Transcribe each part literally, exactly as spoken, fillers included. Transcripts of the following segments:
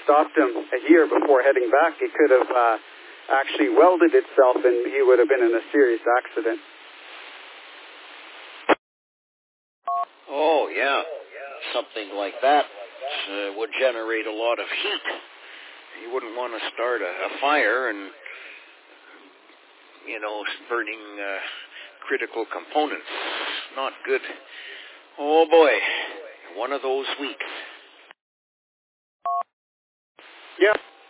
stopped him here before heading back, it could have uh, actually welded itself, and he would have been in a serious accident. Oh, yeah. Something like that uh, would generate a lot of heat. You wouldn't want to start a, a fire and, you know, burning uh, critical components. Not good. Oh, boy. One of those weeks. Yeah.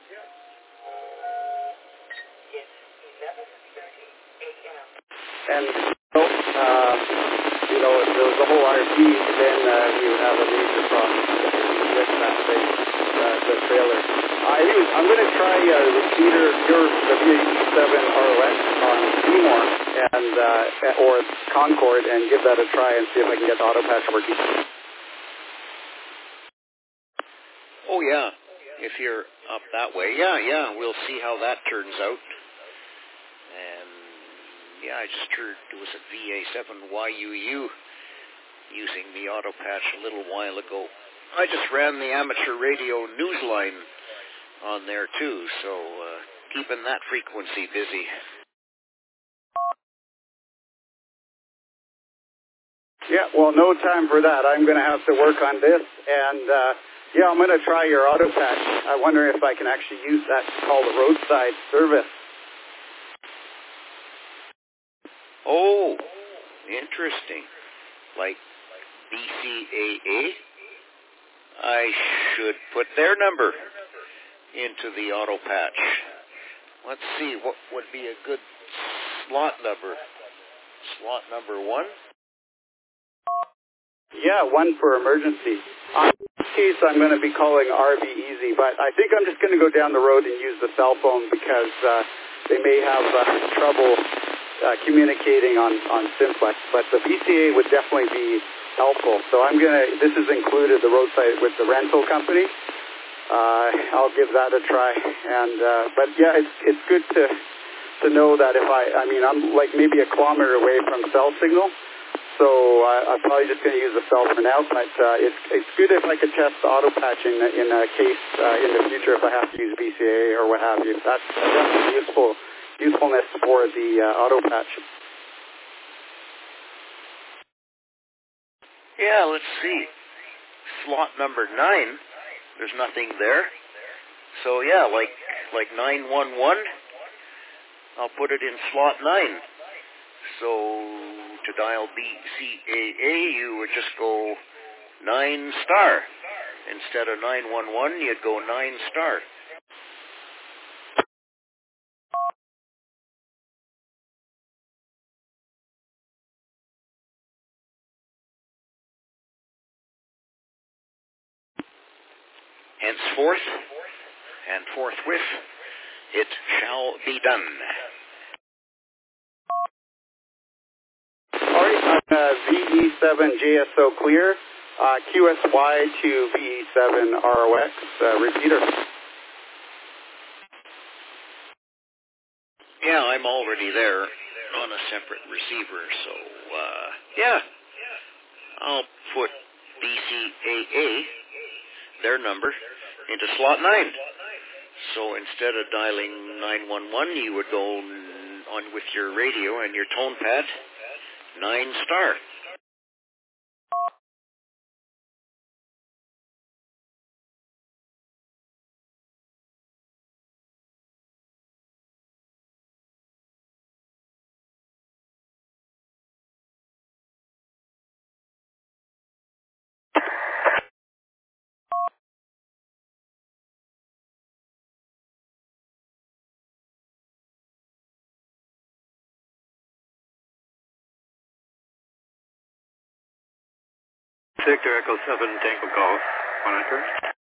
And so, uh, you know, if there was a whole R V, then uh, we would have a major problem with that thing, uh, the trailer. Uh, anyways, I'm going to try uh, the repeater, your the V eighty-seven R O X on Seymour and uh, or Concord, and give that a try and see if I can get the auto patch working. Oh, yeah. If you're up that way, yeah, yeah. We'll see how that turns out. And, yeah, I just heard it was a V A seven Y U U using the auto patch a little while ago. I just ran the amateur radio news line on there, too, so uh, keeping that frequency busy. Yeah, well, no time for that. I'm going to have to work on this, and... Uh, Yeah, I'm going to try your auto patch. I wonder if I can actually use that to call the roadside service. Oh, interesting. Like B C A A? I should put their number into the auto patch. Let's see, what would be a good slot number? Slot number one? Yeah, one for emergency. On this case, I'm going to be calling R V Easy, but I think I'm just going to go down the road and use the cell phone because uh, they may have uh, trouble uh, communicating on, on Simplex. But the B C A would definitely be helpful. So I'm going to, this is included, the roadside with the rental company. Uh, I'll give that a try. And uh, but yeah, it's it's good to to know that if I, I mean, I'm like maybe a kilometer away from cell signal. So uh, I'm probably just going to use the cell for now, but uh, it's it's good if I could test the auto patch in, in a case uh, in the future if I have to use B C A or what have you. That's definitely useful usefulness for the uh, auto patch. Yeah, let's see. Slot number nine, there's nothing there. So yeah, like like nine one one, I'll put it in slot nine. So to dial B C A A, you would just go nine star. Instead of nine one one, you'd go nine star. Henceforth and forthwith, it shall be done. All right, uh, V E seven J S O clear, uh, Q S Y to V E seven R O X, uh, repeater. Yeah, I'm already there on a separate receiver, so, uh, yeah, I'll put B C A A, their number, into slot nine. So instead of dialing nine one one, you would go on with your radio and your tone pad, nine star. Victor Echo seven Tango Golf, monitor.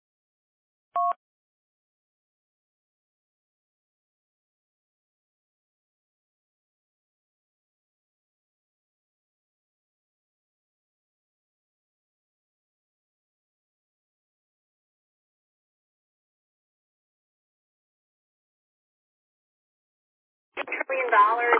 Million dollars.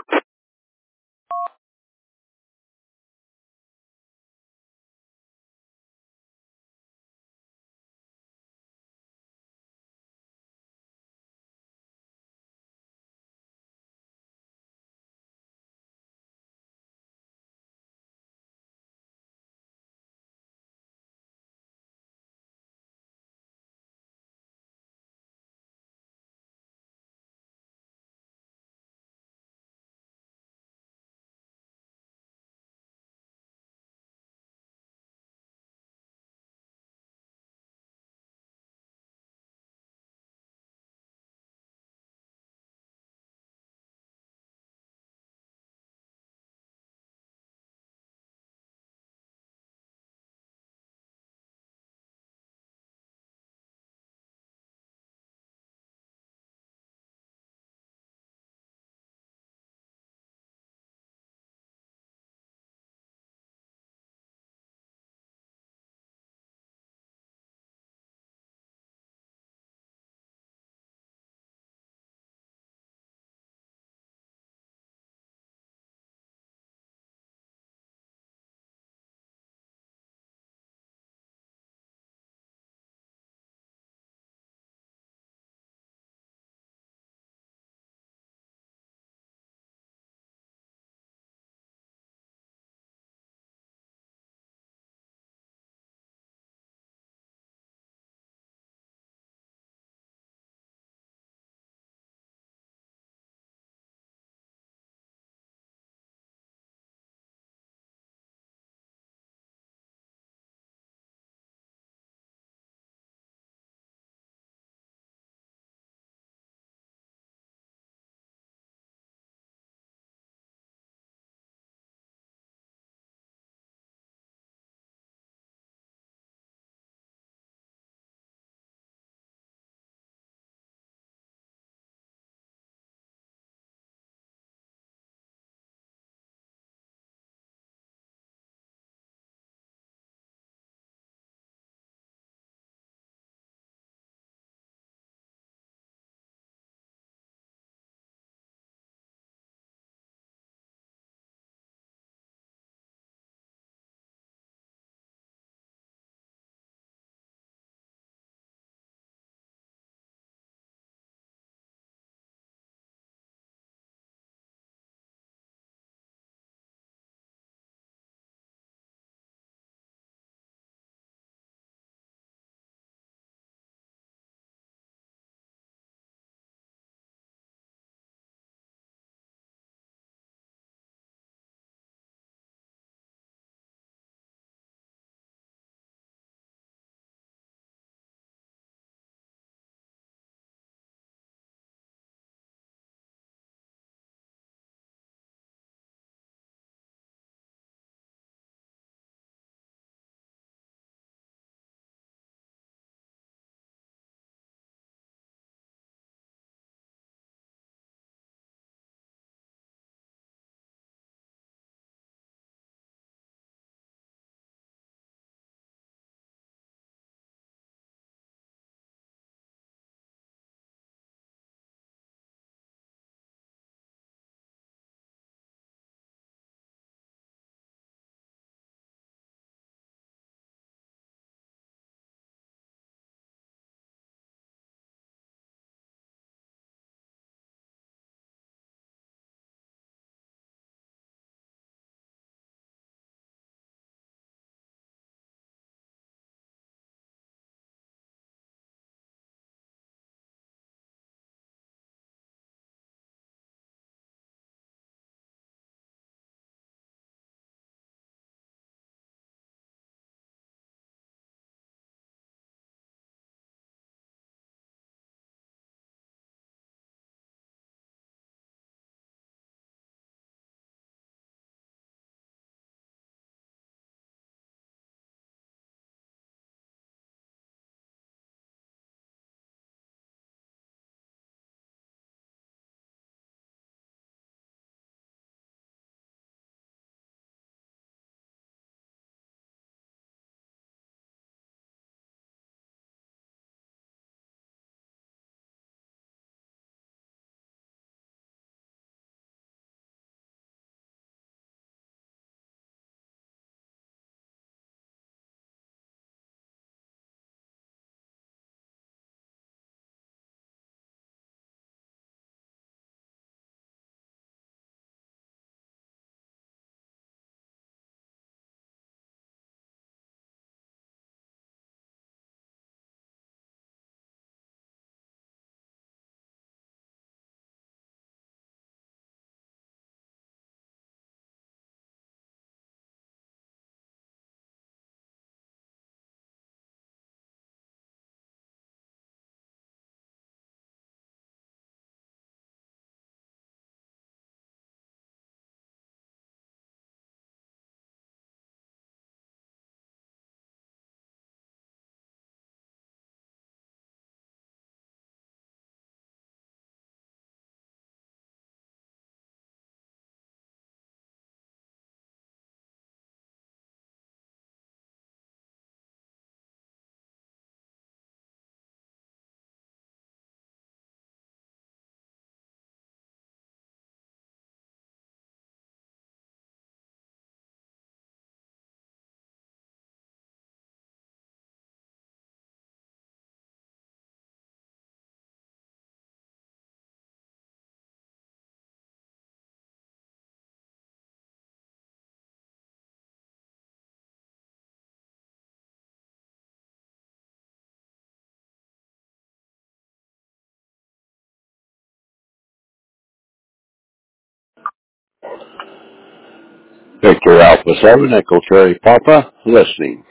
Victor Alpha seven, Echo Cherry Papa, listening.